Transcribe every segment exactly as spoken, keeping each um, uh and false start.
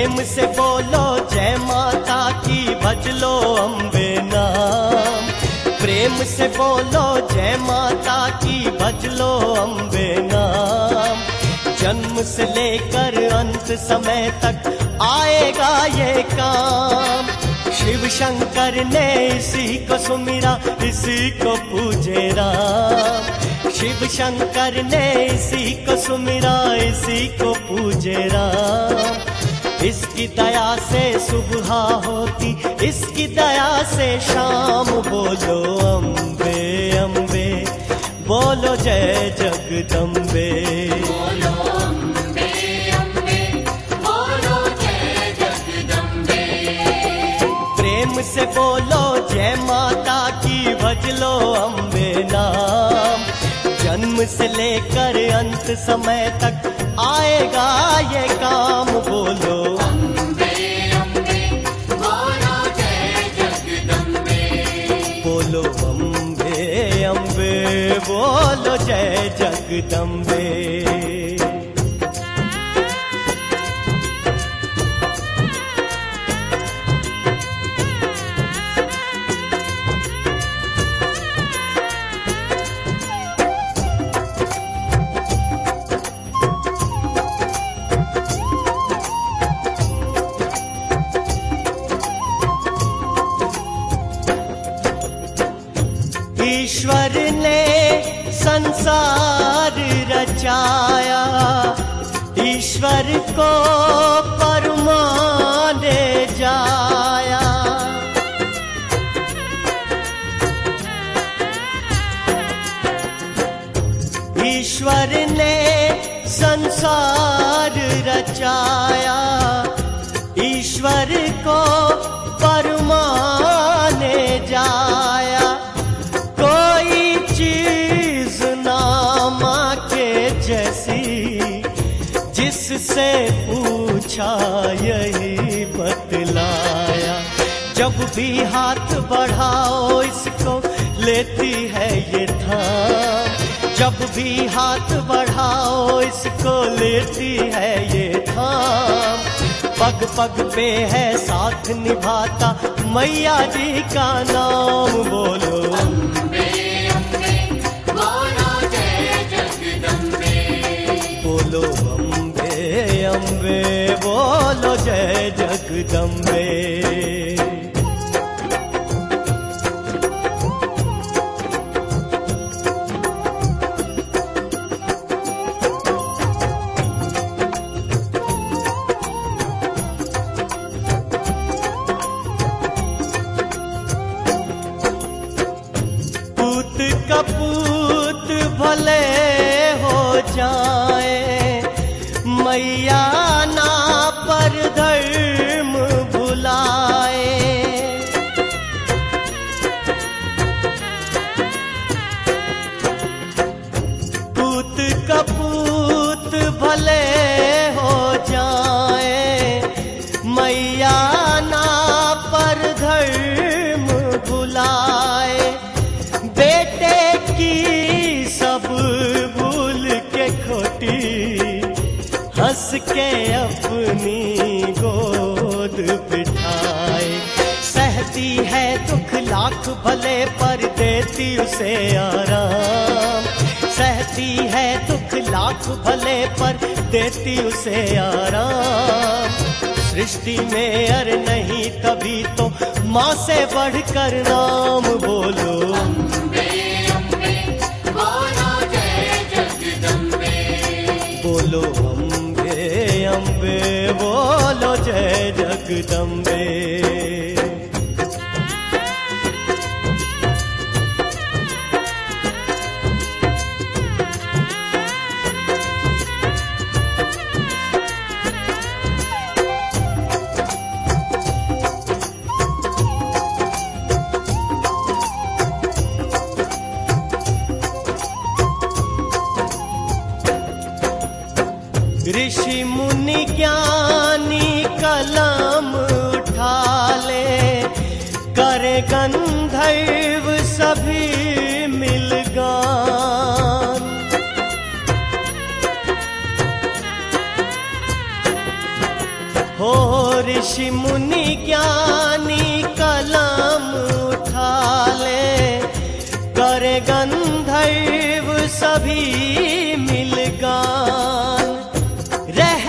प्रेम से बोलो जय माता की, भज लो अम्बे नाम। प्रेम से बोलो जय माता की, भज लो अम्बे नाम। जन्म से लेकर अंत समय तक आएगा ये काम। शिव शंकर ने इसी को सुमिरा, इसी को पूजे राम। शिव शंकर ने इसी को सुमिरा, इसी को पूजे राम। इसकी दया से सुबह होती, इसकी दया से शाम। बोलो अम्बे अम्बे, बोलो जय जगदम्बे। बोलो अम्बे अम्बे, बोलो जय जगदम्बे। प्रेम से बोलो जय माता की, भज लो अम्बे नाम। जन्म से लेकर अंत समय तक आएगा ये काम। बोलो अम्बे अम्बे, बोलो जय जगदम्बे। बोलो अम्बे अम्बे, बोलो जय जगदम्बे। ईश्वर ने संसार रचाया, ईश्वर को परमाने जाया। ईश्वर ने संसार रचाया, ईश्वर को परमाने जाया। कोई चीज नामा के जैसी, जिससे पूछा यही बतलाया। जब भी हाथ बढ़ाओ इसको लेती है ये थाम। जब भी हाथ बढ़ाओ इसको लेती है ये थाम। पग पग पे है साथ निभाता, मैया जी का नाम। बोलो अम्बे अम्बे, बोलो जय जगदम्बे। बोलो अम्बे अम्बे, बोलो जय जगदम्बे। कपूत भले हो जाए, मैया ना पर धर्म भुलाए। पूत कपूत भले हो जाए, मैया ना पर धर्म भुलाए। बेटे की सब भूल के खोटी, हंस के अपनी गोद बिठाए। सहती है दुख लाख भले पर देती उसे आराम। सहती है दुख लाख भले पर देती उसे आराम। सृष्टि में अर नहीं तभी तो माँ से बढ़कर नाम। बोलो अम्बे अम्बे, बोलो जय जगदम्बे। बोलो अम्बे अम्बे, बोलो जय जगदम्बे। ऋषि मुनि ज्ञानी कलम उठा ले, करे गंधर्व सभी मिल गान। हो ऋषि मुनि ज्ञानी कलम उठा ले, करे गंधर्व सभी मिल गान। रह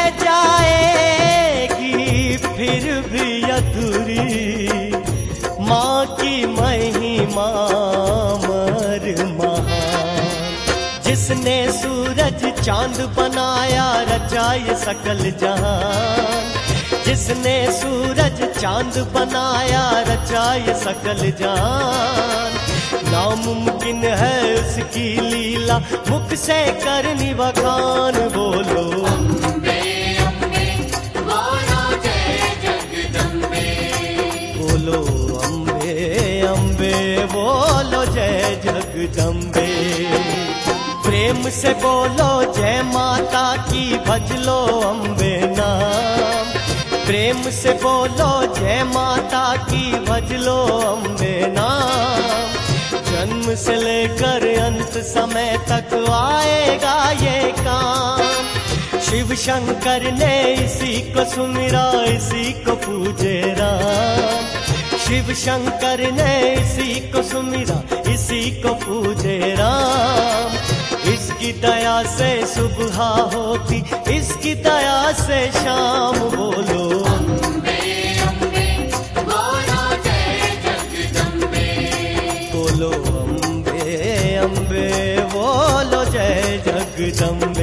जाएगी फिर भी अधूरी माँ की महिमा मर महान। जिसने सूरज चांद बनाया रचा ये सकल जहान, जिसने सूरज चांद बनाया रचा ये सकल जहान। नामुमकिन है उसकी लीला मुख से करनी बखान। बोलो अम्बे अम्बे बोलो जय जगदम्बे। बोलो अम्बे अम्बे बोलो जय जगदम्बे। प्रेम से बोलो जय माता की भज लो अम्बे नाम। प्रेम से बोलो जय माता की भज लो अम्बे नाम। जन्म से लेकर अंत समय तक आएगा ये काम। शिव शंकर ने इसी को सुमिरा इसी को पूजे राम। शिव शंकर ने इसी को सुमिरा इसी को पूजे राम। इसकी दया से सुबह होती इसकी दया से शाम। बोलो अम्बे अम्बे बोलो जय जगदम्बे। बोलो अम्बे अम्बे बोलो जय जगदम्बे।